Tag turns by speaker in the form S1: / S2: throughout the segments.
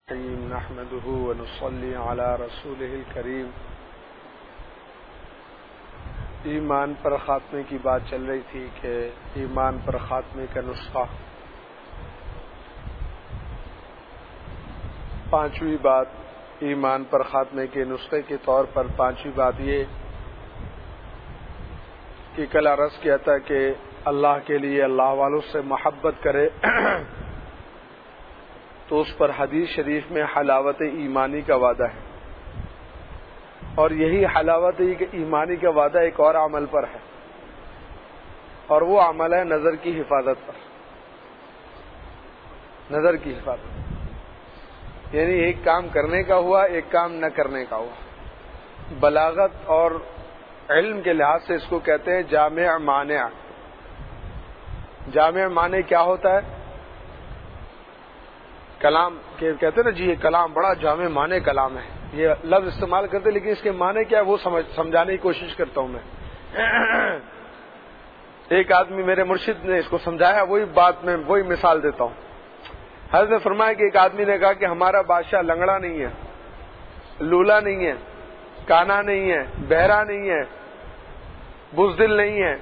S1: نحمده ونصلي على رسوله الكريم۔ ایمان پر خاتمے کی بات چل رہی تھی کہ ایمان پر خاتمے کا نسخہ، پانچویں بات ایمان پر خاتمے کے نسخے کے طور پر پانچویں بات یہ کہ کل عرض کیا تھا کہ اللہ کے لیے اللہ والوں سے محبت کرے تو اس پر حدیث شریف میں حلاوت ایمانی کا وعدہ ہے، اور یہی حلاوت ایمانی کا وعدہ ایک اور عمل پر ہے، اور وہ عمل ہے نظر کی حفاظت پر۔ نظر کی حفاظت یعنی ایک کام کرنے کا ہوا، ایک کام نہ کرنے کا ہوا۔ بلاغت اور علم کے لحاظ سے اس کو کہتے ہیں جامع مانع۔ جامع مانع کیا ہوتا ہے؟ کلام کہتے ہیں نا جی یہ کلام بڑا جامع معنی کلام ہے، یہ لفظ استعمال کرتے لیکن اس کے معنی کیا ہے وہ سمجھانے کی کوشش کرتا ہوں میں۔ ایک آدمی میرے مرشد نے اس کو سمجھایا، وہی بات میں وہی مثال دیتا ہوں۔ حضرت نے فرمایا کہ ایک آدمی نے کہا کہ ہمارا بادشاہ لنگڑا نہیں ہے، لولا نہیں ہے، کانا نہیں ہے، بہرا نہیں ہے، بزدل نہیں ہے،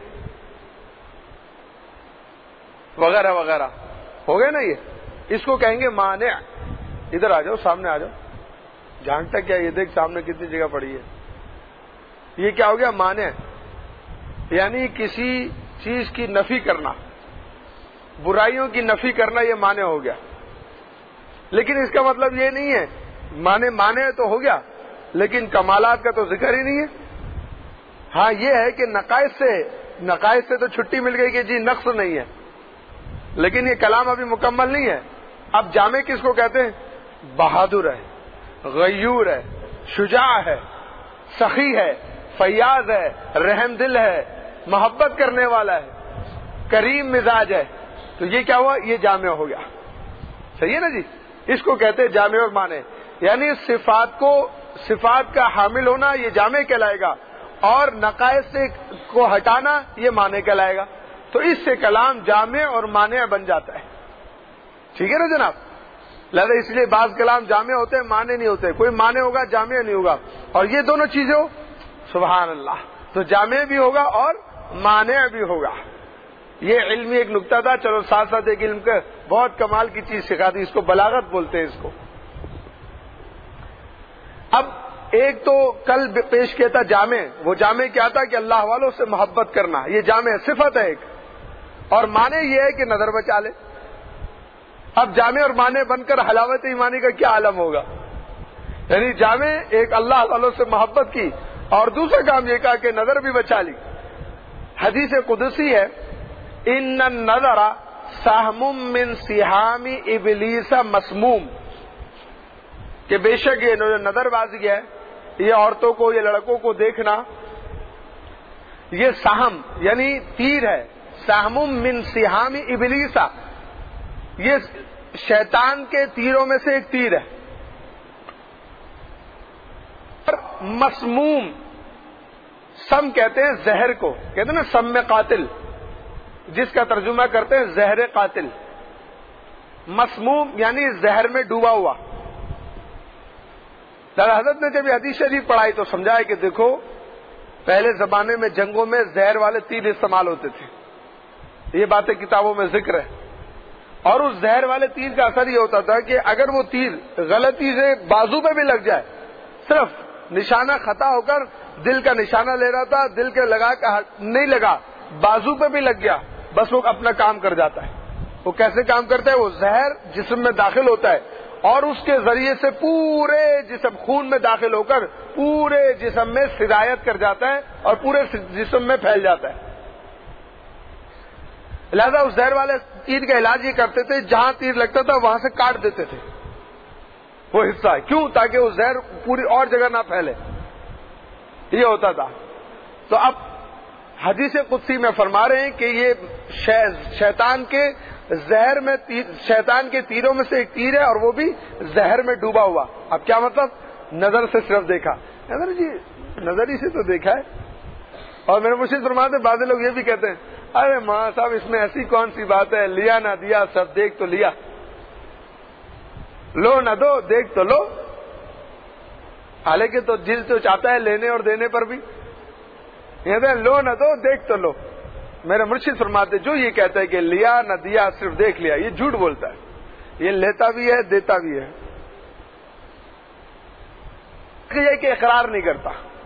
S1: وغیرہ وغیرہ، ہو گئے نا یہ، اس کو کہیں گے مانع۔ ادھر آ جاؤ، سامنے آ جاؤ، جھانکتا کیا یہ دیکھ سامنے کتنی جگہ پڑی ہے۔ یہ کیا ہو گیا؟ مانع، یعنی کسی چیز کی نفی کرنا، برائیوں کی نفی کرنا، یہ مانع ہو گیا۔ لیکن اس کا مطلب یہ نہیں ہے مانع تو ہو گیا لیکن کمالات کا تو ذکر ہی نہیں ہے۔ ہاں یہ ہے کہ نقائص سے تو چھٹی مل گئی کہ جی نقص نہیں ہے، لیکن یہ کلام ابھی مکمل نہیں ہے۔ اب جامع کس کو کہتے ہیں؟ بہادر ہے، غیور ہے، شجاع ہے، سخی ہے، فیاض ہے، رحم دل ہے، محبت کرنے والا ہے، کریم مزاج ہے۔ تو یہ کیا ہوا؟ یہ جامع ہو گیا۔ صحیح ہے نا جی؟ اس کو کہتے ہیں جامع اور معنی، یعنی صفات کا حامل ہونا یہ جامع کہلائے گا، اور نقائص کو ہٹانا یہ معنی کہلائے گا۔ تو اس سے کلام جامع اور مانع بن جاتا ہے۔ ٹھیک ہے نا جناب؟ لہذا اس لیے بعض کلام جامع ہوتے ہیں، معنی نہیں ہوتے۔ کوئی معنی ہوگا، جامع نہیں ہوگا، اور یہ دونوں چیزیں ہو، سبحان اللہ، تو جامع بھی ہوگا اور مانع بھی ہوگا۔ یہ علمی ایک نکتہ تھا، چلو ساتھ ساتھ ایک علم کا بہت کمال کی چیز سکھا دی، اس کو بلاغت بولتے ہیں اس کو۔ اب ایک تو کل پیش کیا تھا جامع، وہ جامع کیا تھا کہ اللہ والوں سے محبت کرنا، یہ جامع صفت ہے ایک، اور معنی یہ ہے کہ نظر بچا لے۔ اب جامع اور معنی بن کر حلاوت ایمانی کا کیا عالم ہوگا؟ یعنی جامع ایک اللہ والوں سے محبت کی، اور دوسرا کام یہ کہا کہ نظر بھی بچا لی۔ حدیث قدسی ہے، ان النظر سہم من سہام ابلیس مسموم، کہ بے شک یہ نظر بازی ہے، یہ عورتوں کو، یہ لڑکوں کو دیکھنا، یہ سہم یعنی تیر ہے، سہم من سہام ابلیس، یہ شیطان کے تیروں میں سے ایک تیر ہے۔ مسموم، سم کہتے ہیں زہر کو، کہتے ہیں نا سم میں قاتل، جس کا ترجمہ کرتے ہیں زہر قاتل۔ مسموم یعنی زہر میں ڈوبا ہوا۔ حضرت نے جب یہ حدیث شریف پڑھائی تو سمجھایا کہ دیکھو پہلے زمانے میں جنگوں میں زہر والے تیر استعمال ہوتے تھے، یہ باتیں کتابوں میں ذکر ہے، اور اس زہر والے تیر کا اثر یہ ہوتا تھا کہ اگر وہ تیر غلطی سے بازو پہ بھی لگ جائے، صرف نشانہ خطا ہو کر دل کا نشانہ لے رہا تھا، دل کے لگا نہیں لگا، بازو پہ بھی لگ گیا، بس وہ اپنا کام کر جاتا ہے۔ وہ کیسے کام کرتا ہے؟ وہ زہر جسم میں داخل ہوتا ہے، اور اس کے ذریعے سے پورے جسم، خون میں داخل ہو کر پورے جسم میں سرایت کر جاتا ہے اور پورے جسم میں پھیل جاتا ہے۔ لہذا اس زہر والے تیر کا علاج یہ کرتے تھے، جہاں تیر لگتا تھا وہاں سے کاٹ دیتے تھے وہ حصہ، کیوں؟ تاکہ وہ زہر پوری اور جگہ نہ پھیلے، یہ ہوتا تھا۔ تو اب حدیث قدسی میں فرما رہے ہیں کہ یہ شیطان کے زہر میں شیطان کے تیروں میں سے ایک تیر ہے، اور وہ بھی زہر میں ڈوبا ہوا۔ اب کیا مطلب؟ نظر سے صرف دیکھا، نظر جی نظر ہی سے تو دیکھا ہے۔ اور میرے مرشد فرماتے ہیں، بعض لوگ یہ بھی کہتے ہیں ارے ماں صاحب اس میں ایسی کون سی بات ہے، لیا نہ دیا سب دیکھ تو لیا۔ لو نہ دو دیکھ تو لو. حالانکہ تو دل تو چاہتا ہے لینے اور دینے پر بھی. کہتے ہیں لو نہ دو دیکھ تو لو. میرے مرشد فرماتے جو یہ کہتا ہے کہ لیا نہ دیا صرف دیکھ لیا، یہ جھوٹ بولتا ہے. یہ لیتا بھی ہے دیتا بھی ہے. یہ کہ اقرار نہیں کرتا،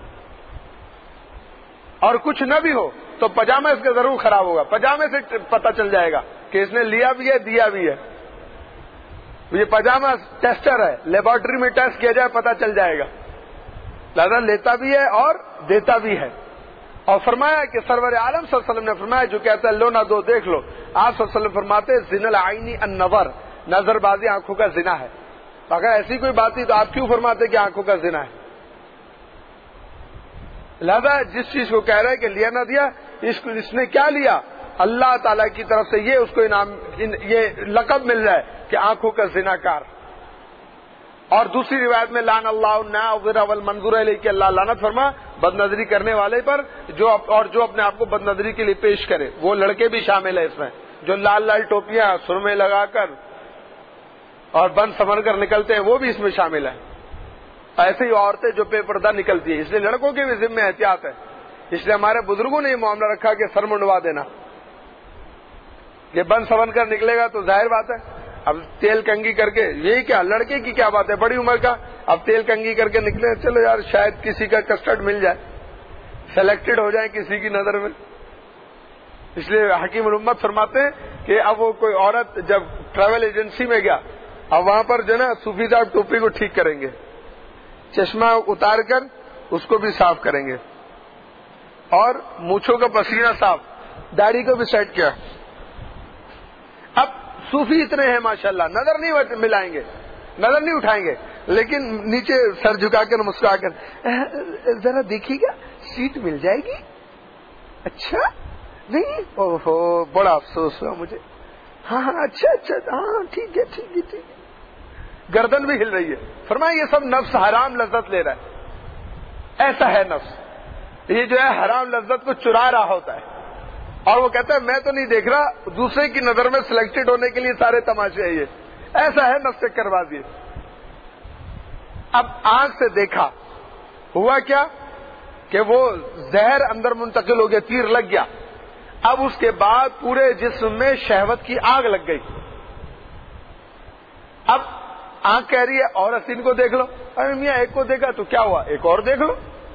S1: اور کچھ نہ بھی ہو تو پاجامہ اس کا ضرور خراب ہوگا. پاجامے سے پتہ چل جائے گا کہ اس نے لیا بھی ہے دیا بھی ہے. یہ پاجامہ ٹیسٹر ہے، لیبارٹری میں ٹیسٹ کیا جائے پتہ چل جائے گا. لہذا لیتا بھی ہے اور دیتا بھی ہے. اور فرمایا کہ سرور عالم صلی اللہ علیہ وسلم نے فرمایا جو کہتا ہے لو نہ دو دیکھ لو، آپ صلی اللہ علیہ وسلم فرماتے زنا العینی النظر، نظر بازی آنکھوں کا زنا ہے. اگر ایسی کوئی بات تھی تو آپ کیوں فرماتے کہ آنکھوں کا زنا ہے؟ لہذا جس چیز کو کہہ رہا ہے کہ لیا نہ دیا، اس نے کیا لیا؟ اللہ تعالیٰ کی طرف سے یہ اس کو انعام، یہ لقب مل رہا ہے کہ آنکھوں کا زنا کار. اور دوسری روایت میں لعن اللہ الناظر والمنظور الیہ کہ اللہ لعنت فرما بد نظری کرنے والے پر جو اپنے آپ کو بد نظری کے لیے پیش کرے. وہ لڑکے بھی شامل ہیں اس میں جو لال لال ٹوپیاں سرمے لگا کر اور بن سمر کر نکلتے ہیں، وہ بھی اس میں شامل ہیں. ایسے ہی عورتیں جو بے پردہ نکلتی ہیں. اس لیے لڑکوں کے بھی ذمہ احتیاط ہے. اس لیے ہمارے بزرگوں نے یہ معاملہ رکھا کہ سر منڈوا دینا. یہ بن سمن کر نکلے گا تو ظاہر بات ہے اب تیل کنگھی کر کے، یہی کیا لڑکے کی کیا بات ہے، بڑی عمر کا اب تیل کنگھی کر کے نکلے، چلو یار شاید کسی کا کسٹرڈ مل جائے، سلیکٹڈ ہو جائے کسی کی نظر میں. اس لیے حکیم الامت فرماتے ہیں کہ اب وہ کوئی عورت جب ٹریول ایجنسی میں گیا، اب وہاں پر جو نا صوفی صاحب ٹوپی کو ٹھیک کریں گے، چشمہ اتار کر اس کو بھی صاف کریں گے، اور مونچھوں کا پسینہ صاف، داڑھی کو بھی سیٹ کیا. اب صوفی اتنے ہیں ماشاءاللہ، نظر نہیں ملائیں گے، نظر نہیں اٹھائیں گے، لیکن نیچے سر جھکا کر مسکرا کر ذرا دیکھیے گا سیٹ مل جائے گی. اچھا نہیں، اوہو بڑا افسوس ہوا مجھے. ہاں ہاں اچھا ہاں ٹھیک ہے ٹھیک ہے ٹھیک ہے. گردن بھی ہل رہی ہے. فرمایا یہ سب نفس حرام لذت لے رہا ہے. ایسا ہے نفس، یہ جو ہے حرام لذت کو چرا رہا ہوتا ہے، اور وہ کہتا ہے میں تو نہیں دیکھ رہا، دوسرے کی نظر میں سلیکٹڈ ہونے کے لیے سارے تماشے ہیں. یہ ایسا ہے نفس کروا دیے. اب آنکھ سے دیکھا، ہوا کیا کہ وہ زہر اندر منتقل ہو گیا، تیر لگ گیا. اب اس کے بعد پورے جسم میں شہوت کی آگ لگ گئی. اب آنکھ کہہ رہی ہے اور حسین کو دیکھ لو. ارے میاں ایک کو دیکھا تو کیا ہوا، ایک اور دیکھ لو.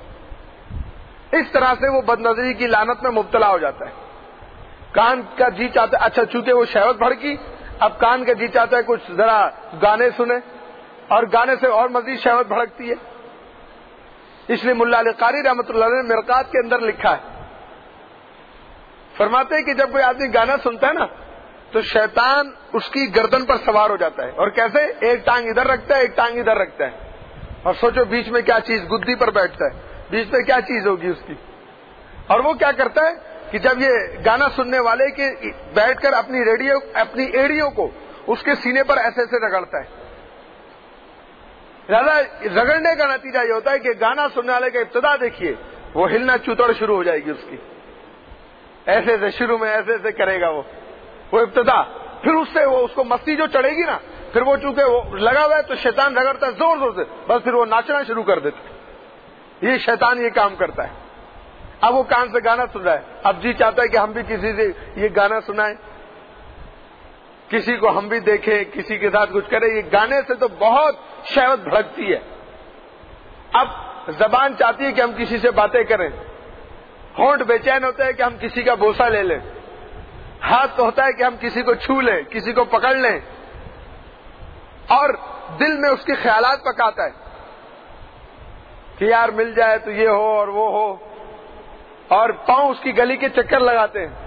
S1: اس طرح سے وہ بد نظری کی لعنت میں مبتلا ہو جاتا ہے. کان کا جی چاہتا ہے، اچھا چونکہ وہ شہوت بھڑکی، اب کان کا جی چاہتا ہے کچھ ذرا گانے سنے، اور گانے سے اور مزید شہوت بھڑکتی ہے. اس لیے ملا علی قاری رحمۃ اللہ علیہ نے مرقات کے اندر لکھا ہے، فرماتے ہیں کہ جب کوئی آدمی گانا سنتا ہے نا تو شیطان اس کی گردن پر سوار ہو جاتا ہے. اور کیسے؟ ایک ٹانگ ادھر رکھتا ہے، ایک ٹانگ ادھر رکھتا ہے، اور سوچو بیچ میں کیا چیز، گدی پر بیٹھتا ہے، بیچ میں کیا چیز ہوگی اس کی. اور وہ کیا کرتا ہے کہ جب یہ گانا سننے والے کے بیٹھ کر اپنی ایڑیوں کو اس کے سینے پر ایسے ایسے رگڑتا ہے. زیادہ رگڑنے کا نتیجہ یہ ہوتا ہے کہ گانا سننے والے کا ابتدا دیکھیے، وہ ہلنا چوتڑ شروع ہو جائے گی اس کی. ایسے ایسے شروع میں ایسے ایسے کرے گا وہ ابتدا، پھر اس سے وہ اس کو مستی جو چڑھے گی نا، پھر وہ چونکہ وہ لگا ہوا ہے تو شیطان رگڑتا ہے زور زور سے، بس پھر وہ ناچنا شروع کر دیتا ہے. یہ شیطان یہ کام کرتا ہے. اب وہ کان سے گانا سن رہا ہے، اب جی چاہتا ہے کہ ہم بھی کسی سے یہ گانا سنائیں، کسی کو ہم بھی دیکھیں، کسی کے ساتھ کچھ کریں. یہ گانے سے تو بہت شہوت بھڑکتی ہے. اب زبان چاہتی ہے کہ ہم کسی سے باتیں کریں، ہونٹ بے چین ہوتا ہے کہ ہم کسی کا بوسہ لے لیں، ہاتھ تو ہوتا ہے کہ ہم کسی کو چھو لیں، کسی کو پکڑ لیں، اور دل میں اس کے خیالات پکاتا ہے کہ یار مل جائے تو یہ ہو اور وہ ہو، اور پاؤں اس کی گلی کے چکر لگاتے ہیں.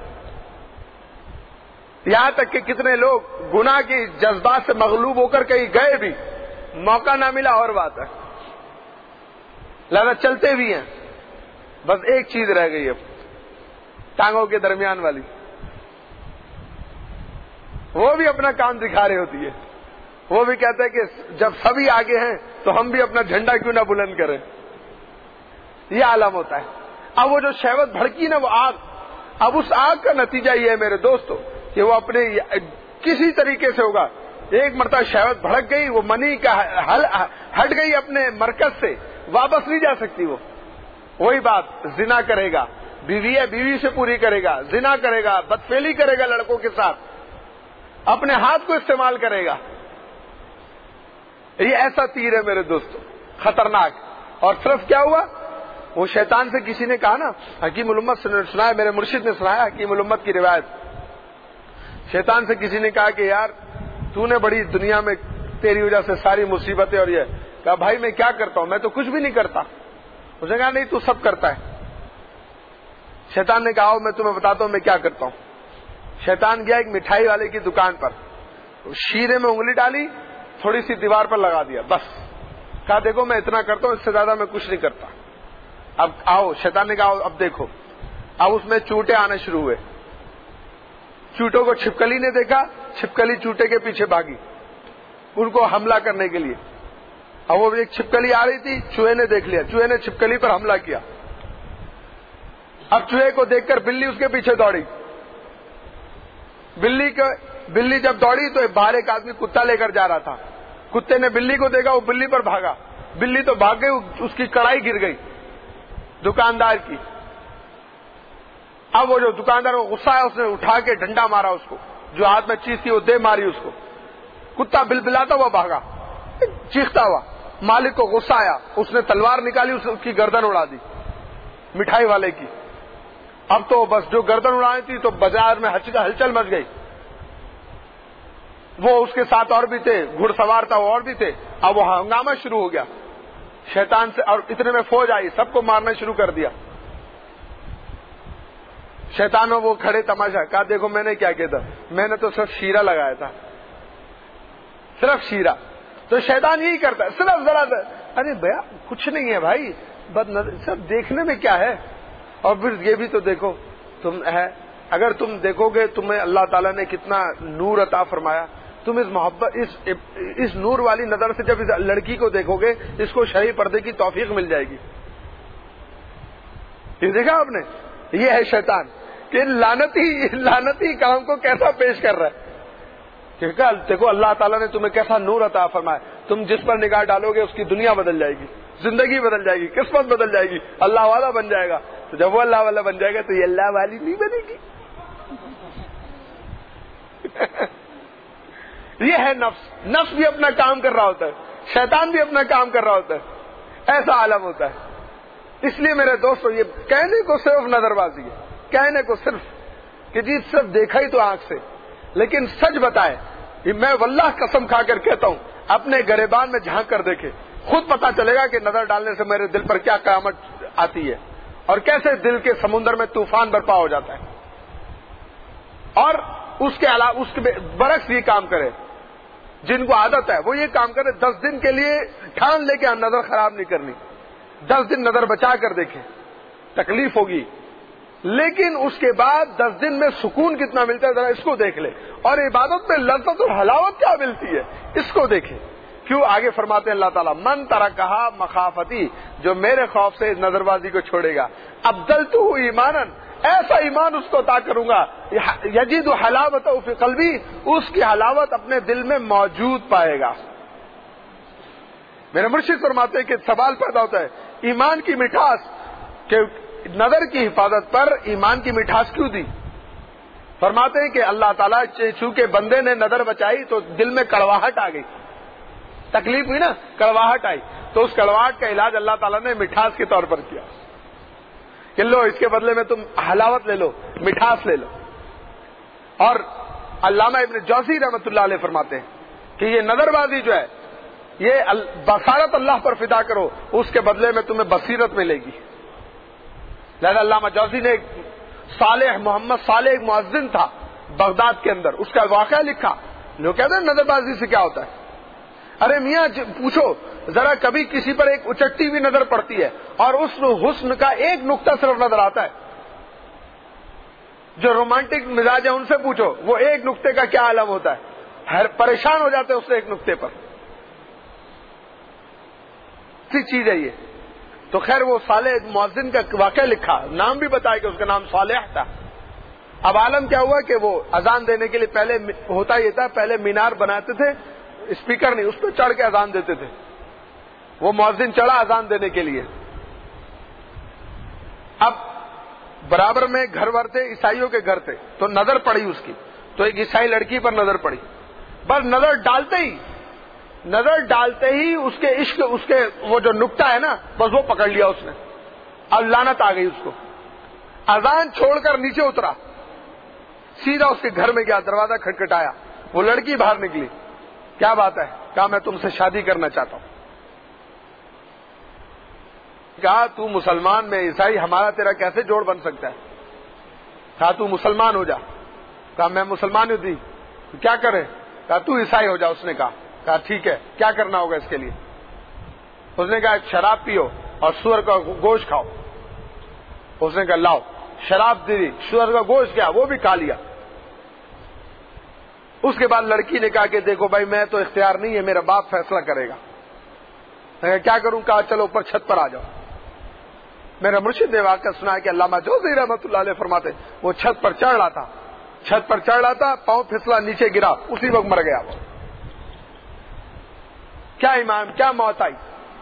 S1: یہاں تک کہ کتنے لوگ گناہ کے جذبات سے مغلوب ہو کر کہیں گئے بھی، موقع نہ ملا اور بات ہے، لہذا چلتے بھی ہیں. بس ایک چیز رہ گئی اب ٹانگوں کے درمیان والی، وہ بھی اپنا کام دکھا رہی ہوتی ہے. وہ بھی کہتا ہے کہ جب سبھی آگے ہیں تو ہم بھی اپنا جھنڈا کیوں نہ بلند کریں. یہ عالم ہوتا ہے. اب وہ جو شہوت بھڑکی نا وہ آگ، اب اس آگ کا نتیجہ یہ ہے میرے دوستو کہ وہ اپنے کسی طریقے سے ہوگا ایک مرتبہ شہوت بھڑک گئی، وہ منی کا ہٹ گئی اپنے مرکز سے، واپس نہیں جا سکتی وہ. وہی بات، زنا کرے گا، بیوی ہے بیوی سے پوری کرے گا، زنا کرے گا، بدفعلی کرے گا لڑکوں کے ساتھ، اپنے ہاتھ کو استعمال کرے گا. یہ ایسا تیر ہے میرے دوستو، خطرناک. اور صرف کیا ہوا، وہ شیطان سے کسی نے کہا نا، حکیم الامت نے سنایا، میرے مرشد نے سنایا حکیم الامت کی روایت. شیطان سے کسی نے کہا کہ یار تو نے بڑی دنیا میں تیری وجہ سے ساری مصیبتیں، اور یہ کہا بھائی میں کیا کرتا ہوں، میں تو کچھ بھی نہیں کرتا. اس نے کہا نہیں تو سب کرتا ہے. شیطان نے کہا میں تمہیں بتاتا ہوں میں کیا کرتا ہوں. شیطان گیا ایک مٹھائی والے کی دکان پر، شیرے میں انگلی ڈالی، تھوڑی سی دیوار پر لگا دیا، بس. کہا دیکھو میں اتنا کرتا ہوں، اس سے زیادہ میں کچھ نہیں کرتا. اب آؤ، شیطان نے کہا اب دیکھو. اب اس میں چوٹے آنے شروع ہوئے. چوٹوں کو چھپکلی نے دیکھا، چھپکلی چوٹے کے پیچھے بھاگی ان کو حملہ کرنے کے لیے. اب وہ ایک چھپکلی آ رہی تھی، چوہے نے دیکھ لیا، چوہے نے چھپکلی پر حملہ کیا. اب چوہے کو دیکھ کر بلی اس کے پیچھے دوڑی. بلی جب دوڑی تو باہر ایک آدمی کتا لے کر جا رہا تھا. کتے نے بلی کو دیکھا، وہ بلی پر بھاگا. بلی تو بھاگ گئی، اس کی کڑائی گر گئی دکاندار کی. اب وہ جو دکاندار کو غصہ ہے، اس نے اٹھا کے ڈنڈا مارا اس کو، جو ہاتھ میں چیز تھی وہ دے ماری اس کو. کتا بلبلاتا ہوا بھاگا، چیختا ہوا. مالک کو غصہ آیا، اس نے تلوار نکالی، اس کی گردن اڑا دی مٹھائی والے کی. اب تو بس جو گردن اڑانی تھی تو بازار میں ہلچل مچ گئی. وہ اس کے ساتھ اور بھی تھے، گھڑ سوار تھا وہ اور بھی تھے. اب وہ ہنگامہ شروع ہو گیا شیطان سے، اور اتنے میں فوج آئی، سب کو مارنا شروع کر دیا. شیطان وہ کھڑے تماشا. کہا دیکھو میں نے کیا کیا تھا، میں نے تو صرف شیرہ لگایا تھا، صرف شیرہ. تو شیطان یہی کرتا ہے، صرف ذرا ارے بھیا کچھ نہیں ہے بھائی، بد نظر سب دیکھنے میں کیا ہے. اور پھر یہ بھی تو دیکھو تم ہے، اگر تم دیکھو گے تمہیں اللہ تعالیٰ نے کتنا نور عطا فرمایا. تم اس محبت اس نور والی نظر سے جب اس لڑکی کو دیکھو گے، اس کو شرعی پردے کی توفیق مل جائے گی. یہ دیکھا آپ نے، یہ ہے شیطان کہ لعنتی کام کو کیسا پیش کر رہا ہے. دیکھو اللہ تعالیٰ نے تمہیں کیسا نور عطا فرمایا، تم جس پر نگاہ ڈالو گے اس کی دنیا بدل جائے گی، زندگی بدل جائے گی، قسمت بدل جائے گی، اللہ والا بن جائے گا. تو جب وہ اللہ والا بن جائے گا تو یہ اللہ والی نہیں بنے گی. یہ ہے نفس. نفس بھی اپنا کام کر رہا ہوتا ہے، شیطان بھی اپنا کام کر رہا ہوتا ہے. ایسا عالم ہوتا ہے. اس لیے میرے دوستو یہ کہنے کو صرف نظر بازی ہے، کہنے کو صرف کہ جی صرف دیکھا ہی تو آنکھ سے، لیکن سچ بتائے. میں واللہ قسم کھا کر کہتا ہوں، اپنے گریبان میں جھانک کر دیکھے، خود پتا چلے گا کہ نظر ڈالنے سے میرے دل پر کیا قیامت آتی ہے، اور کیسے دل کے سمندر میں طوفان برپا ہو جاتا ہے. اور اس کے علاوہ اس کے برعکس یہ کام کرے، جن کو عادت ہے وہ یہ کام کرے، 10 دن کے لیے ٹھان لے کے نظر خراب نہیں کرنی، 10 دن نظر بچا کر دیکھیں. تکلیف ہوگی لیکن اس کے بعد 10 دن میں سکون کتنا ملتا ہے ذرا اس کو دیکھ لے. اور عبادت میں لذت اور حلاوت کیا ملتی ہے اس کو دیکھیں. کیوں آگے فرماتے ہیں اللہ تعالیٰ، من ترکہا مخافتی، جو میرے خوف سے نظر بازی کو چھوڑے گا، ابدلتہ ایمانا، ایسا ایمان اس کو عطا کروں گا، یجد حلاوتہ فی قلبی، اس کی حلاوت اپنے دل میں موجود پائے گا. میرے مرشد فرماتے ہیں کہ سوال پیدا ہوتا ہے، ایمان کی مٹھاس، کہ نظر کی حفاظت پر ایمان کی مٹھاس کیوں دی؟ فرماتے ہیں کہ اللہ تعالیٰ چونکہ بندے نے نظر بچائی تو دل میں کڑواہٹ آ گئی، تکلیف ہوئی نا، کڑواہٹ آئی، تو اس کڑواہٹ کا علاج اللہ تعالیٰ نے مٹھاس کے طور پر کیا کہ لو اس کے بدلے میں تم حلاوت لے لو، مٹھاس لے لو. اور علامہ ابن جوزی رحمۃ اللہ علیہ فرماتے ہیں کہ یہ نظر بازی جو ہے، یہ بصارت اللہ پر فدا کرو، اس کے بدلے میں تمہیں بصیرت ملے گی. لہذا علامہ جوزی نے محمد صالح ایک مؤذن تھا بغداد کے اندر، اس کا واقعہ لکھا. لوگ کہتے ہیں نظر بازی سے کیا ہوتا ہے؟ ارے میاں پوچھو ذرا، کبھی کسی پر ایک اچٹی ہوئی نظر پڑتی ہے اور اس حسن کا ایک نقطہ صرف نظر آتا ہے. جو رومانٹک مزاج ہے ان سے پوچھو، وہ ایک نقطے کا کیا عالم ہوتا ہے، ہر پریشان ہو جاتے ہیں اس سے ایک نقطے پر. سی چیز ہے یہ. تو خیر وہ صالح مؤذن کا واقعہ لکھا، نام بھی بتایا کہ اس کا نام صالح تھا. اب عالم کیا ہوا کہ وہ اذان دینے کے لیے پہلے ہوتا یہ تھا، پہلے مینار بناتے تھے، اسپیکر نہیں، اس پہ چڑھ کے اذان دیتے تھے، وہ مؤذن چڑھا اذان دینے کے لیے. اب برابر میں گھر ور تھے، عیسائیوں کے گھر تھے، تو نظر پڑی اس کی، تو ایک عیسائی لڑکی پر نظر پڑی. بس نظر ڈالتے ہی اس کے عشق، اس کے وہ جو نکتہ ہے نا، بس وہ پکڑ لیا اس نے. اب لعنت آ گئی اس کو. اذان چھوڑ کر نیچے اترا، سیدھا اس کے گھر میں گیا، دروازہ کھٹکھٹایا، وہ لڑکی باہر نکلی. کیا بات ہے؟ کہا میں تم سے شادی کرنا چاہتا ہوں. کہا تو مسلمان، میں عیسائی، ہمارا تیرا کیسے جوڑ بن سکتا ہے؟ کہا تو مسلمان ہو جا. کہا میں مسلمان ہوں دی، کیا کرے؟ کہا تو عیسائی ہو جا. اس نے کہا ٹھیک ہے، کیا کرنا ہوگا اس کے لیے؟ اس نے کہا شراب پیو اور سور کا گوشت کھاؤ. اس نے کہا لاؤ، شراب دی، سور کا گوشت کیا وہ بھی کھا لیا. اس کے بعد لڑکی نے کہا کہ دیکھو بھائی میں تو اختیار نہیں ہے، میرا باپ فیصلہ کرے گا. کیا کروں؟ کہا چلو اوپر چھت پر آ جاؤ. میرا مرشد نے واقعہ سنا کہ علامہ جوزی رحمۃ اللہ علیہ فرماتے وہ چھت پر چڑھ رہا تھا، پاؤں پھسلا، نیچے گرا، اسی وقت مر گیا. کیا ایمان، کیا موت آئی.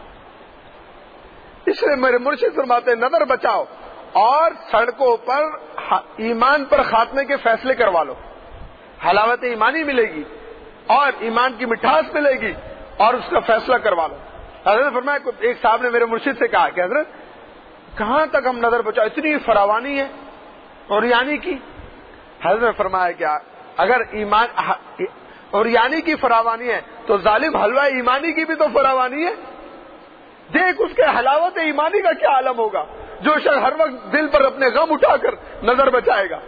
S1: اس لیے میرے مرشد فرماتے نظر بچاؤ اور سڑکوں پر ایمان پر خاتمے کے فیصلے کروا لو، حلاوت ایمانی ملے گی اور ایمان کی مٹھاس ملے گی اور اس کا فیصلہ کروا لو. حضرت فرمایا، ایک صاحب نے میرے مرشد سے کہا کہ حضرت کہاں تک ہم نظر بچاؤ، اتنی فراوانی ہے اور یعنی کی. حضرت نے فرمایا کیا اگر ایمان اور یعنی کی فراوانی ہے تو ظالم حلوہ ایمانی کی بھی تو فراوانی ہے. دیکھ اس کے حلاوت ایمانی کا کیا عالم ہوگا، جو شخص ہر وقت دل پر اپنے غم اٹھا کر نظر بچائے گا.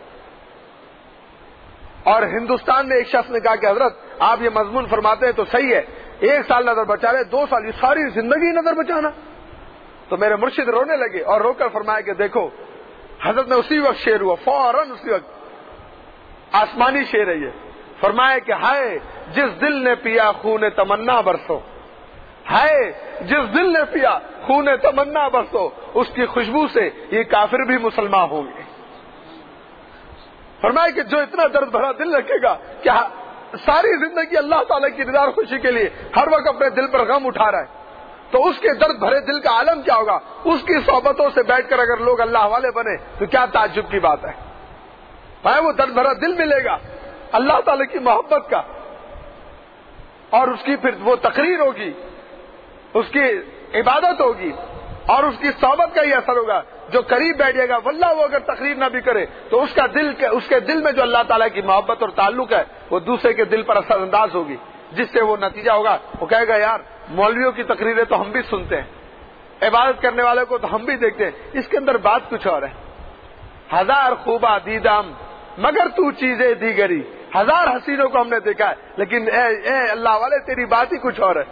S1: اور ہندوستان میں ایک شخص نے کہا کہ حضرت آپ یہ مضمون فرماتے ہیں تو صحیح ہے، 1 سال نظر بچا رہے، 2 سال، یہ ساری زندگی نظر بچانا. تو میرے مرشد رونے لگے اور رو کر فرمایا کہ دیکھو حضرت نے اسی وقت شعر ہوا، فوراً اسی وقت آسمانی شعر ہے یہ. فرمایا کہ ہائے جس دل نے پیا خون تمنا برسو، ہائے جس دل نے پیا خون تمنا برسو، اس کی خوشبو سے یہ کافر بھی مسلمان ہوں گے. فرمایا کہ جو اتنا درد بھرا دل رکھے گا کہ ساری زندگی اللہ تعالیٰ کی رضا اور خوشی کے لیے ہر وقت اپنے دل پر غم اٹھا رہا ہے، تو اس کے درد بھرے دل کا عالم کیا ہوگا. اس کی صحبتوں سے بیٹھ کر اگر لوگ اللہ والے بنے تو کیا تعجب کی بات ہے. وہ درد بھرا دل ملے گا اللہ تعالیٰ کی محبت کا، اور اس کی پھر وہ تقریر ہوگی، اس کی عبادت ہوگی اور اس کی صحبت کا ہی اثر ہوگا. جو قریب بیٹھ جائے گا واللہ وہ اگر تقریر نہ بھی کرے تو اس کے دل میں جو اللہ تعالیٰ کی محبت اور تعلق ہے وہ دوسرے کے دل پر اثر انداز ہوگی، جس سے وہ نتیجہ ہوگا وہ کہے گا یار مولویوں کی تقریریں تو ہم بھی سنتے ہیں، عبادت کرنے والے کو تو ہم بھی دیکھتے ہیں، اس کے اندر بات کچھ اور ہے. 1000 خوبا دیدم مگر تو چیزیں دیگری، 1000 حسینوں کو ہم نے دیکھا ہے لیکن اے اللہ والے تیری بات ہی کچھ اور ہے.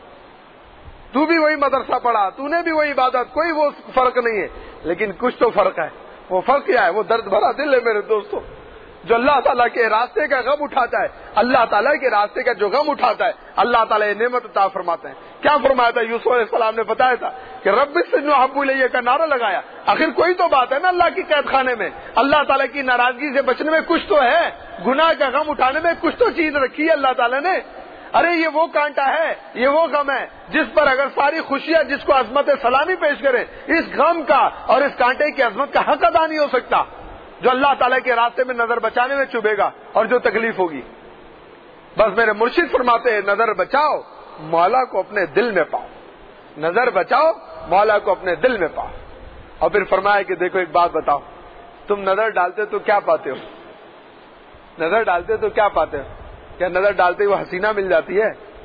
S1: تو بھی وہی مدرسہ پڑھا، تو نے بھی وہی عبادت، کوئی وہ فرق نہیں ہے، لیکن کچھ تو فرق ہے. وہ فرق کیا ہے؟ وہ درد بھرا دل ہے میرے دوستوں، جو اللہ تعالیٰ کے راستے کا غم اٹھاتا ہے. اللہ تعالیٰ کے راستے کا جو غم اٹھاتا ہے اللہ تعالیٰ یہ نعمت عطا فرماتے ہیں. کیا فرمایا تھا یوسف علیہ السلام نے؟ بتایا تھا کہ رب السجن احب الیہ کا نعرہ لگایا. آخر کوئی تو بات ہے نا اللہ کی قید خانے میں، اللہ تعالیٰ کی ناراضگی سے بچنے میں کچھ تو ہے، گناہ کا غم اٹھانے میں کچھ تو چیز رکھی ہے اللہ تعالیٰ نے. ارے یہ وہ کانٹا ہے، یہ وہ غم ہے جس پر اگر ساری خوشیاں جس کو عظمت سلامی پیش کرے، اس غم کا اور اس کانٹے کی عظمت کا حق ادا نہیں ہو سکتا جو اللہ تعالیٰ کے راستے میں نظر بچانے میں چبھے گا اور جو تکلیف ہوگی. بس میرے مرشد فرماتے ہیں نظر بچاؤ مولا کو اپنے دل میں پاؤ، نظر بچاؤ مولا کو اپنے دل میں پاؤ. اور پھر فرمایا کہ دیکھو ایک بات بتاؤ، تم نظر ڈالتے تو کیا پاتے ہو؟ نظر ڈالتے تو کیا پاتے ہو؟ کیا نظر ڈالتے وہ حسینہ مل جاتی ہے؟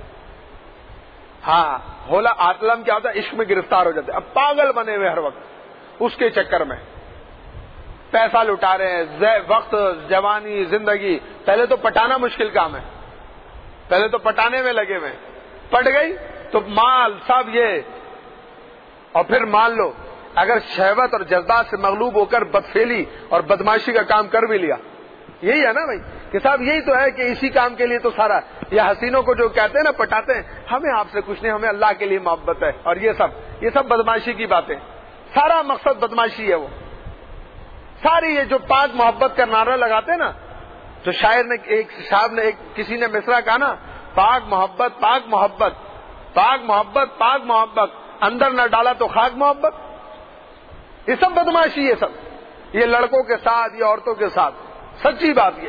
S1: ہاں، ہولا عالم کیا ہوتا ہے؟ عشق میں گرفتار ہو جاتے ہیں. اب پاگل بنے ہوئے ہر وقت اس کے چکر میں پیسہ لٹا رہے ہیں، وقت، جوانی، زندگی. پہلے تو پٹانا مشکل کام ہے، پہلے تو پٹانے میں لگے ہوئے، پٹ گئی تو مال سب یہ. اور پھر مان لو اگر شہوت اور جذبات سے مغلوب ہو کر بدفعلی اور بدماشی کا کام کر بھی لیا، یہی ہے نا بھائی کہ صاحب یہی تو ہے کہ اسی کام کے لیے تو سارا یہ حسینوں کو جو کہتے ہیں نا پٹاتے ہیں، ہمیں آپ سے کچھ نہیں، ہمیں اللہ کے لیے محبت ہے، اور یہ سب بدماشی کی باتیں. سارا مقصد بدماشی ہے، وہ ساری یہ جو پاک محبت کا نعرہ لگاتے ہیں نا، تو شاعر نے ایک صاحب نے کسی نے مصرع کہا نا، پاک محبت پاک محبت پاک محبت پاک محبت، اندر نہ ڈالا تو خاک محبت. یہ سب بدماشی ہے، سب یہ لڑکوں کے ساتھ، یہ عورتوں کے ساتھ. سچی بات یہ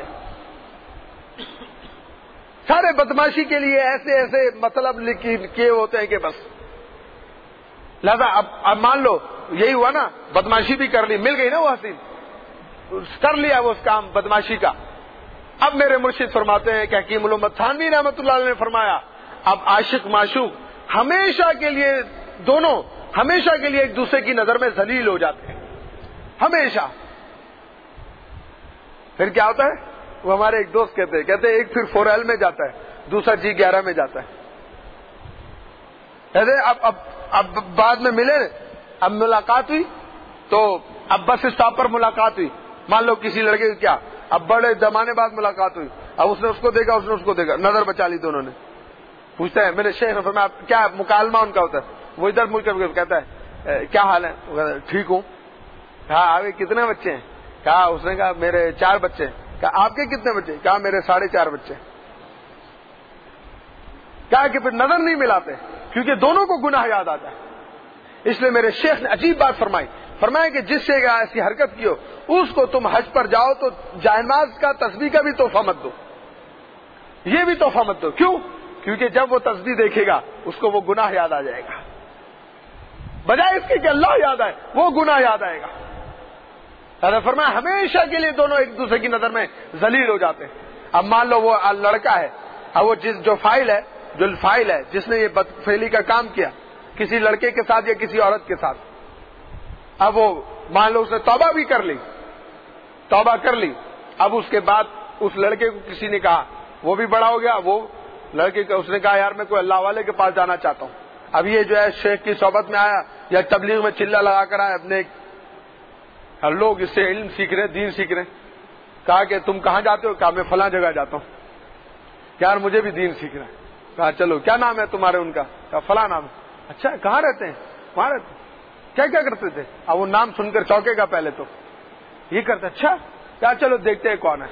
S1: سارے بدماشی کے لیے ایسے ایسے مطلب کیے ہوتے ہیں کہ بس. لہذا اب مان لو یہی ہوا نا، بدماشی بھی کر لی، مل گئی نا وہ حسین، کر لیا وہ اس کام بدماشی کا. اب میرے مرشد فرماتے ہیں کہ حکیم الامت تھانوی رحمۃ اللہ علیہ نے فرمایا، اب عاشق معشوق ہمیشہ کے لیے، دونوں ہمیشہ کے لیے ایک دوسرے کی نظر میں ذلیل ہو جاتے ہیں، ہمیشہ. پھر کیا ہوتا ہے؟ وہ ہمارے ایک دوست کہتے ہیں ایک پھر 4L میں جاتا ہے، دوسرا G11 میں جاتا ہے. کہتے اب بعد میں ملے، اب ملاقات ہوئی تو اب بس اسٹاپ پر ملاقات ہوئی، مان لو کسی لڑکے کی، کیا اب بڑے زمانے بعد ملاقات ہوئی، اب اس نے اس کو دیکھا، اس نے اس کو دیکھا، نظر بچا لی دونوں نے. پوچھتا ہے میرے شیخ نے فرمایا کیا مکالمہ ان کا ہوتا ہے؟ وہ ادھر مڑ کر کہتا ہے کیا حال ہے؟ ٹھیک ہوں. کہا آگے کتنے بچے ہیں؟ کہا اس نے کہا میرے 4 بچے. کہا آپ کے کتنے بچے؟ کہا میرے 4.5 بچے. کہا کہ پھر نظر نہیں ملاتے کیونکہ دونوں کو گناہ یاد آتا ہے. اس لیے میرے شیخ نے عجیب بات فرمایا کہ جس سے ایسی حرکت کی ہو اس کو تم حج پر جاؤ تو جائنماز کا تسبیح کا بھی تحفہ مت دو، یہ بھی تحفہ مت دو. کیوں؟ کیونکہ جب وہ تسبیح دیکھے گا اس کو وہ گناہ یاد آ جائے گا، بجائے اس کے کہ اللہ یاد آئے وہ گناہ یاد آئے گا. فرمایا ہمیشہ کے لیے دونوں ایک دوسرے کی نظر میں ذلیل ہو جاتے ہیں. اب مان لو وہ لڑکا ہے، اب وہ جو فائل ہے جس نے یہ بدفعلی کا کام کیا کسی لڑکے کے ساتھ یا کسی عورت کے ساتھ، اب وہ مان لو اس نے توبہ بھی کر لی، اب اس کے بعد اس لڑکے کو کسی نے کہا، وہ بھی بڑا ہو گیا، وہ لڑکے کا اس نے کہا یار میں کوئی اللہ والے کے پاس جانا چاہتا ہوں. اب یہ جو ہے شیخ کی صحبت میں آیا یا تبلیغ میں چلا لگا کر آیا، اپنے لوگ اس سے علم سیکھ رہے، دین سیکھ رہے. کہا کہ تم کہاں جاتے ہو؟ کہا میں فلاں جگہ جاتا ہوں. یار مجھے بھی دین سیکھنا ہے. کہا چلو کیا نام ہے تمہارے؟ ان کا کہا فلاں نام ہے. اچھا کہاں رہتے ہیں؟ وہاں رہتے. کیا کیا کرتے تھے؟ اب وہ نام سن کر چوکے گا پہلے تو، یہ کرتے. اچھا کہا چلو دیکھتے ہیں کون ہے.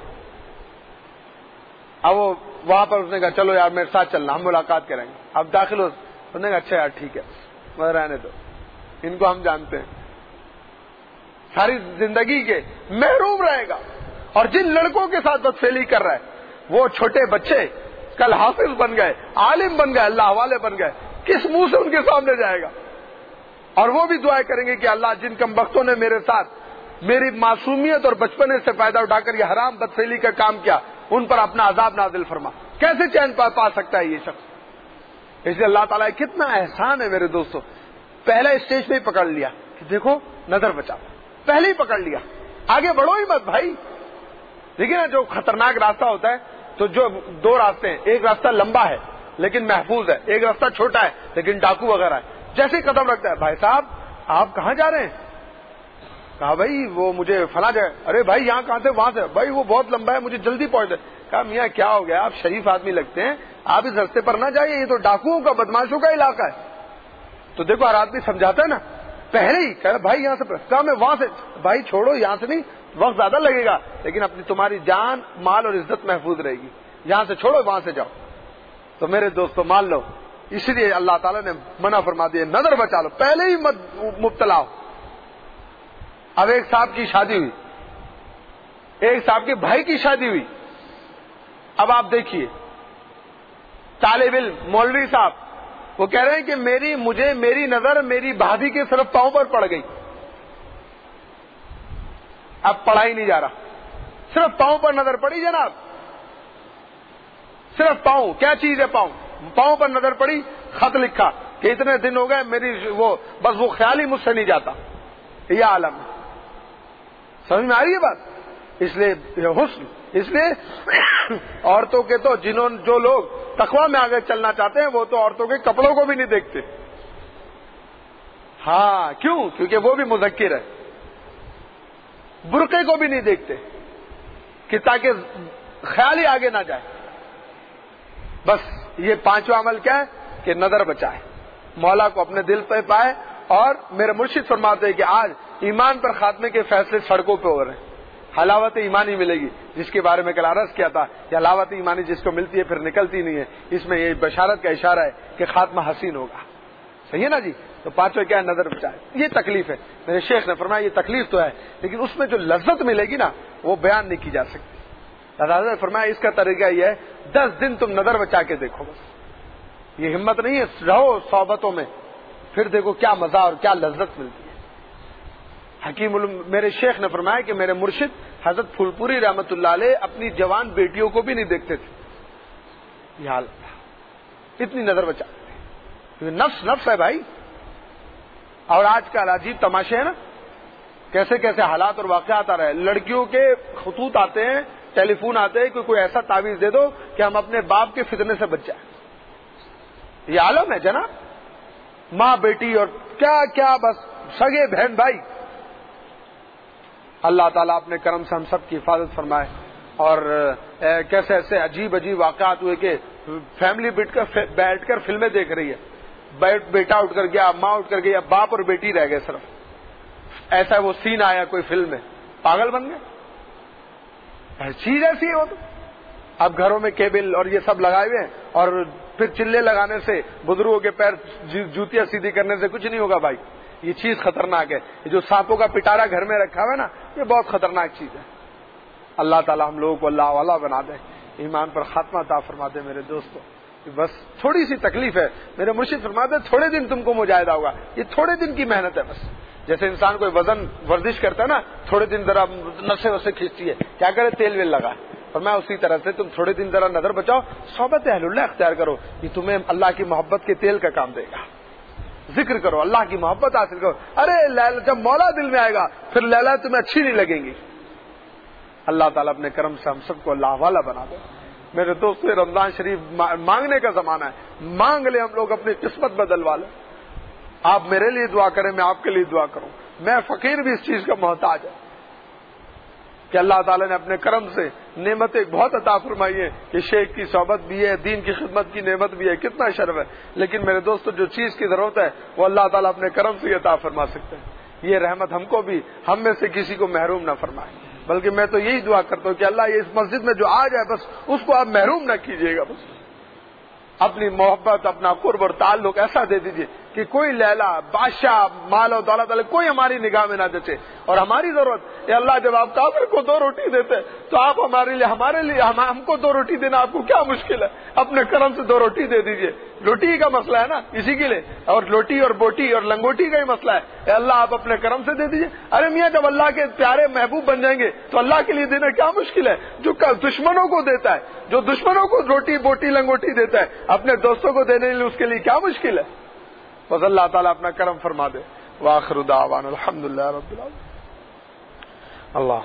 S1: اب وہ وہاں پر اس نے کہا چلو یار میرے ساتھ چلنا، ہم ملاقات کریں گے. اب داخل ہو، اس نے کہا اچھا یار ٹھیک ہے مگر رہنے دو، ان کو ہم جانتے ہیں، ساری زندگی کے محروم رہے گا. اور جن لڑکوں کے ساتھ بدفعلی کر رہا ہے وہ چھوٹے بچے کل حافظ بن گئے، عالم بن گئے، اللہ والے بن گئے، کس منہ سے ان کے سامنے جائے گا؟ اور وہ بھی دعائیں کریں گے کہ اللہ جن کم بختوں نے میرے ساتھ میری معصومیت اور بچپنے سے فائدہ اٹھا کر یہ حرام بدفعلی کا کام کیا، ان پر اپنا عذاب نازل فرما. کیسے چین پا سکتا ہے یہ شخص؟ اس لیے اللہ تعالیٰ کتنا احسان ہے میرے دوستو. پہلا اسٹیج پہ ہی پکڑ لیا کہ دیکھو نظر بچا، پہلے ہی پکڑ لیا، آگے بڑھو ہی مت بھائی. دیکھیے نا جو خطرناک راستہ ہوتا ہے تو جو 2 راستے ہیں، ایک راستہ لمبا ہے لیکن محفوظ ہے، ایک راستہ چھوٹا ہے لیکن ڈاکو وغیرہ ہے. جیسے قدم رکھتا ہے بھائی صاحب آپ کہاں جا رہے ہیں؟ کہا بھائی وہ مجھے فلاں جگہ. ارے بھائی یہاں کہاں سے؟ وہاں سے. بھائی وہ بہت لمبا ہے مجھے جلدی پہنچ جائے. کہا میاں کیا ہو گیا، آپ شریف آدمی لگتے ہیں، آپ اس راستے پر نہ جائیے، یہ تو ڈاکوؤں کا بدماشوں کا علاقہ ہے. تو دیکھو ہر آدمی سمجھاتا ہے نا پہلے ہی. کہا بھائی یہاں سے. کہا میں وہاں سے. بھائی چھوڑو یہاں سے نہیں، وقت زیادہ لگے گا لیکن تمہاری جان مال اور عزت محفوظ رہے گی. یہاں سے چھوڑو وہاں سے جاؤ. تو میرے دوستو مان لو اس لیے اللہ تعالیٰ نے منع فرما دیا نظر بچا لو، پہلے ہی مت مبتلا ہو. اب ایک صاحب کی شادی ہوئی، ایک صاحب کے بھائی کی شادی ہوئی. اب آپ دیکھیے طالب علم مولوی صاحب وہ کہہ رہے ہیں کہ میری نظر میری بھابھی کے صرف پاؤں پر پڑ گئی. اب پڑھا ہی نہیں جا رہا، صرف پاؤں پر نظر پڑی جناب، صرف پاؤں. کیا چیز ہے پاؤں پر نظر پڑی، خط لکھا کہ اتنے دن ہو گئے میری بس وہ خیال ہی مجھ سے نہیں جاتا. یہ عالم ہے. سمجھ میں آ رہی ہے بات؟ اس لیے حسن، اس لیے عورتوں کے تو جو لوگ تقویٰ میں آگے چلنا چاہتے ہیں وہ تو عورتوں کے کپڑوں کو بھی نہیں دیکھتے. ہاں کیوں؟ کیونکہ وہ بھی مذکر ہے. برقعے کو بھی نہیں دیکھتے کہ تاکہ خیال ہی آگے نہ جائے. بس یہ 5واں عمل کیا ہے کہ نظر بچائے، مولا کو اپنے دل پہ پائے اور میرے مرشد فرماتے ہیں کہ آج ایمان پر خاتمے کے فیصلے سڑکوں پہ ہو رہے ہیں. حلاوت ایمانی ملے گی، جس کے بارے میں کل عرض کیا تھا کہ حلاوت ایمانی جس کو ملتی ہے پھر نکلتی نہیں ہے. اس میں یہ بشارت کا اشارہ ہے کہ خاتمہ حسین ہوگا. صحیح ہے نا جی؟ تو پانچوں کیا ہے؟ نظر بچائے. یہ تکلیف ہے. میرے شیخ نے فرمایا یہ تکلیف تو ہے، لیکن اس میں جو لذت ملے گی نا وہ بیان نہیں کی جا سکتی. حضرت نے فرمایا اس کا طریقہ یہ ہے 10 دن تم نظر بچا کے دیکھو بس. یہ ہمت نہیں ہے، رہو صحبتوں میں، پھر دیکھو کیا مزہ اور کیا لذت ملتی ہے. حکیم میرے شیخ نے فرمایا کہ میرے مرشد حضرت پھول پوری رحمت اللہ علیہ اپنی جوان بیٹیوں کو بھی نہیں دیکھتے تھے. یہ حال تھا، اتنی نظر بچا. نفس نفس ہے بھائی. اور آج کل عجیب تماشے ہیں نا، کیسے کیسے حالات اور واقعات آ رہے ہیں. لڑکیوں کے خطوط آتے ہیں، ٹیلی فون آتے ہیں کہ کوئی ایسا تعویذ دے دو کہ ہم اپنے باپ کے فتنے سے بچ جائیں. یہ عالم ہے جناب. ماں بیٹی اور کیا کیا بس سگے بہن بھائی. اللہ تعالیٰ اپنے کرم سے ہم سب کی حفاظت فرمائے. اور کیسے ایسے عجیب عجیب واقعات ہوئے کہ فیملی بیٹھ کر فلمیں دیکھ رہی ہے. بیٹا اٹھ کر گیا، ماں اٹھ کر گئی، اب باپ اور بیٹی رہ گئے صرف. ایسا وہ سین آیا کوئی فلم میں، پاگل بن گئے. چیز ایسی ہے وہ تو. اب گھروں میں کیبل اور یہ سب لگائے ہوئے ہیں، اور پھر چلے لگانے سے بزرگوں کے پیر جوتیاں سیدھی کرنے سے کچھ نہیں ہوگا بھائی. یہ چیز خطرناک ہے. یہ جو سانپوں کا پٹارا گھر میں رکھا ہوا ہے نا، یہ بہت خطرناک چیز ہے. اللہ تعالیٰ ہم لوگوں کو اللہ والا بنا دے، ایمان پر خاتمہ عطا فرما دے. میرے دوستوں بس تھوڑی سی تکلیف ہے. میرے مرشد فرماتے ہیں تھوڑے دن تم کو مجاہدہ ہوگا. یہ تھوڑے دن کی محنت ہے بس. جیسے انسان کوئی وزن ورزش کرتا ہے نا، تھوڑے دن ذرا نسے وسے کھینچتی ہے، کیا کرے تیل ویل لگا. اور میں اسی طرح سے تم تھوڑے دن ذرا نظر بچاؤ، صحبت اہل اللہ اختیار کرو، یہ تمہیں اللہ کی محبت کے تیل کا کام دے گا. ذکر کرو، اللہ کی محبت حاصل کرو. ارے لیلا جب مولا دل میں آئے گا پھر لیلا تمہیں اچھی نہیں لگیں گی. اللہ تعالیٰ اپنے کرم سے ہم سب کو اللہ والا بنا دے. میرے دوستو رمضان شریف مانگنے کا زمانہ ہے. مانگ لیں ہم لوگ، اپنی قسمت بدلوا لیں. آپ میرے لیے دعا کریں، میں آپ کے لیے دعا کروں. میں فقیر بھی اس چیز کا محتاج ہے کہ اللہ تعالیٰ نے اپنے کرم سے نعمتیں بہت عطا فرمائی ہیں کہ شیخ کی صحبت بھی ہے، دین کی خدمت کی نعمت بھی ہے. کتنا شرف ہے. لیکن میرے دوستو جو چیز کی ضرورت ہے وہ اللہ تعالیٰ اپنے کرم سے عطا فرما سکتے ہیں. یہ رحمت ہم کو بھی، ہم میں سے کسی کو محروم نہ فرمائے. بلکہ میں تو یہی دعا کرتا ہوں کہ اللہ یہ اس مسجد میں جو آ جائے بس اس کو آپ محروم نہ کیجیے گا. بس اپنی محبت، اپنا قرب اور تعلق ایسا دے دیجیے کہ کوئی لیلا بادشاہ مال و دولت والے کوئی ہماری نگاہ میں نہ دیتے. اور ہماری ضرورت یا اللہ جب آپ کافر کو 2 روٹی دیتے تو آپ ہمارے لیے ہم کو 2 روٹی دینا آپ کو کیا مشکل ہے. اپنے کرم سے 2 روٹی دے دیجیے. روٹی کا مسئلہ ہے نا اسی کے لیے، اور لوٹی اور بوٹی اور لنگوٹی کا ہی مسئلہ ہے. اے اللہ آپ اپنے کرم سے دے دیجیے. ارے میاں جب اللہ کے پیارے محبوب بن جائیں گے تو اللہ کے لیے دینا کیا مشکل ہے. جو دشمنوں کو دیتا ہے، جو دشمنوں کو روٹی بوٹی لنگوٹی دیتا ہے، اپنے دوستوں کو دینے کے لیے اس کے لیے کیا مشکل ہے. بس اللہ تعالیٰ اپنا کرم فرما دے. وآخر دعوانا الحمدللہ رب العالمین. اللہ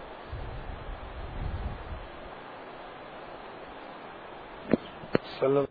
S1: صلی